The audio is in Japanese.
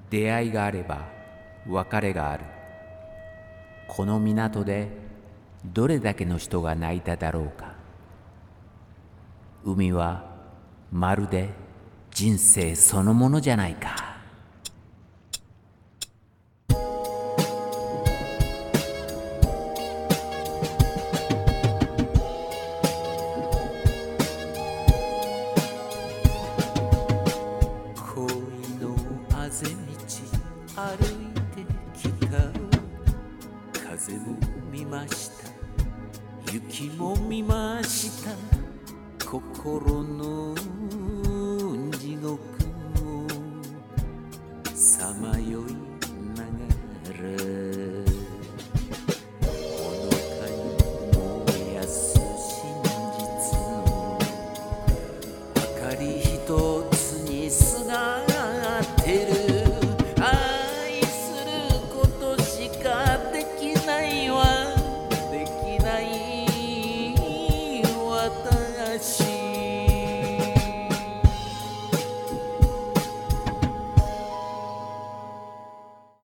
出会いがあれば別れがある。この港でどれだけの人が泣いただろうか。海はまるで人生そのものじゃないか。恋のあぜ道歩いてきた。風も見ました、雪も見ました。心の地獄をさまよい